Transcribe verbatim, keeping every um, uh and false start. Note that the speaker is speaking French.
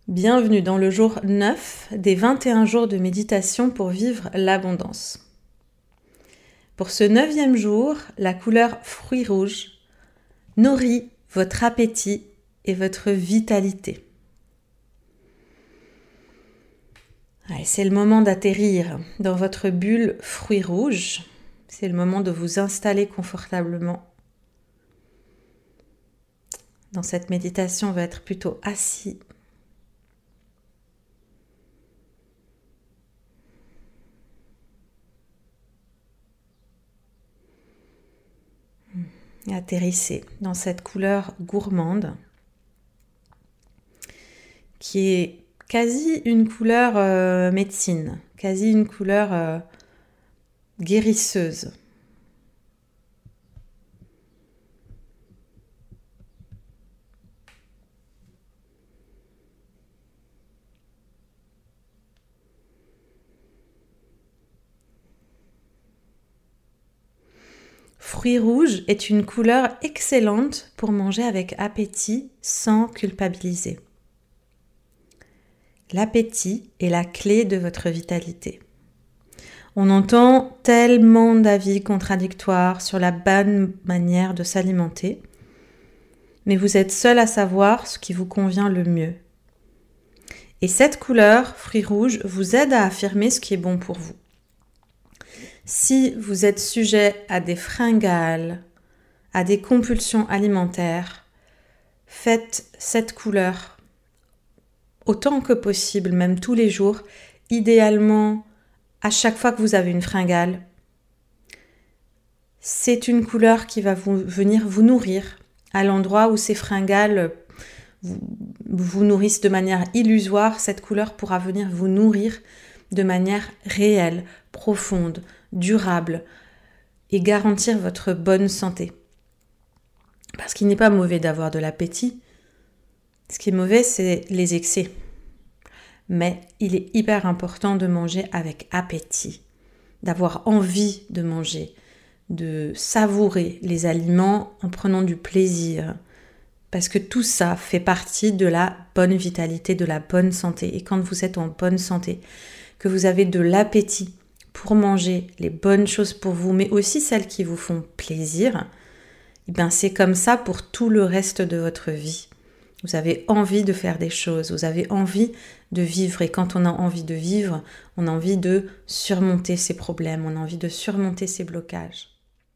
Bienvenue dans le jour neuf des vingt et un jours de méditation pour vivre l'abondance. Pour ce neuvième jour, la couleur fruit rouge nourrit votre appétit et votre vitalité. Allez, c'est le moment d'atterrir dans votre bulle fruit rouge. C'est le moment de vous installer confortablement. Dans cette méditation, on va être plutôt assis. Et atterrissez dans cette couleur gourmande qui est quasi une couleur euh, médecine, quasi une couleur euh, guérisseuse. Fruit rouge est une couleur excellente pour manger avec appétit sans culpabiliser. L'appétit est la clé de votre vitalité. On entend tellement d'avis contradictoires sur la bonne manière de s'alimenter, mais vous êtes seul à savoir ce qui vous convient le mieux. Et cette couleur, fruit rouge, vous aide à affirmer ce qui est bon pour vous. Si vous êtes sujet à des fringales, à des compulsions alimentaires, faites cette couleur autant que possible, même tous les jours, idéalement à chaque fois que vous avez une fringale. C'est une couleur qui va vous, venir vous nourrir à l'endroit où ces fringales vous, vous nourrissent de manière illusoire. Cette couleur pourra venir vous nourrir de manière réelle, profonde, durable et garantir votre bonne santé. Parce qu'il n'est pas mauvais d'avoir de l'appétit. Ce qui est mauvais, c'est les excès. Mais il est hyper important de manger avec appétit, d'avoir envie de manger, de savourer les aliments en prenant du plaisir. Parce que tout ça fait partie de la bonne vitalité, de la bonne santé. Et quand vous êtes en bonne santé, que vous avez de l'appétit pour manger les bonnes choses pour vous, mais aussi celles qui vous font plaisir, et bien c'est comme ça pour tout le reste de votre vie. Vous avez envie de faire des choses, vous avez envie de vivre. Et quand on a envie de vivre, on a envie de surmonter ses problèmes, on a envie de surmonter ses blocages.